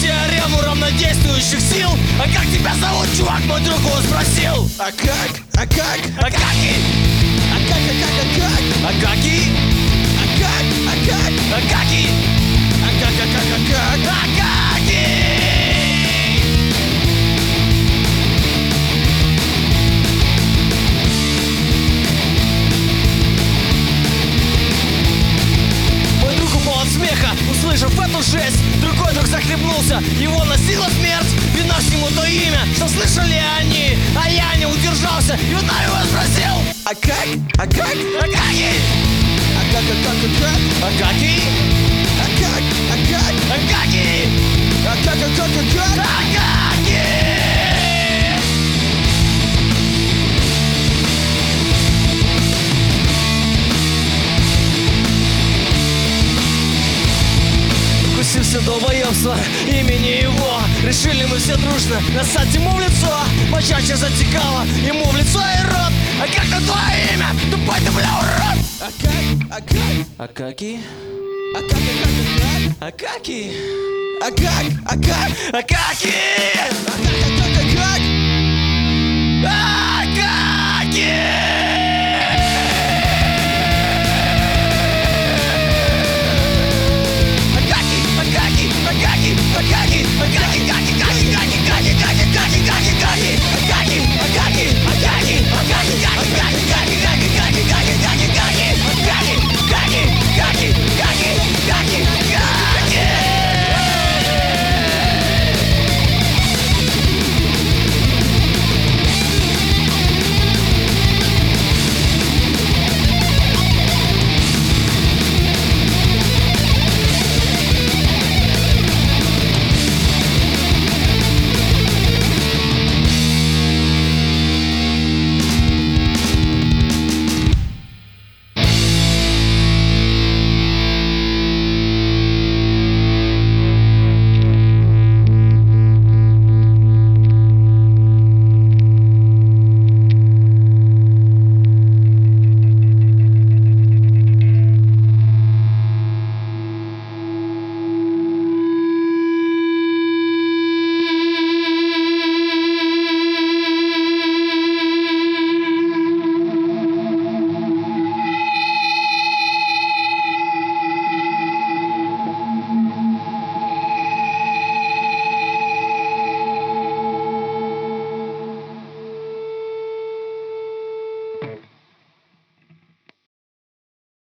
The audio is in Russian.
теорему равнодействующих сил. А как тебя зовут, чувак, мой друг его спросил. А как? А как? Акаки, А как? А как? А как? Акаки, А как? А как? Акаки, А как? А как? А как? Акаки. Мой друг упал от смеха, услышав эту жесть. Другой друг захлебнулся, его носила смерть. Вина всему то имя, что слышали они. А я не удержался и узнав его спросил. А как? А как? Акаки, А как? А как? А как? Акаки, А как? А как? Акаки, А как? А как? А как? Акаки. Укусился долбоебство имени его. Решили мы все дружно нассать ему в лицо. Почаще затекало ему в лицо и рот. А как на твое имя? Тупой ты, бля, урод! А как? А как? Акаки, А как? А как? Акаки, А как? А как? Акаки! А как? А как? А как? А!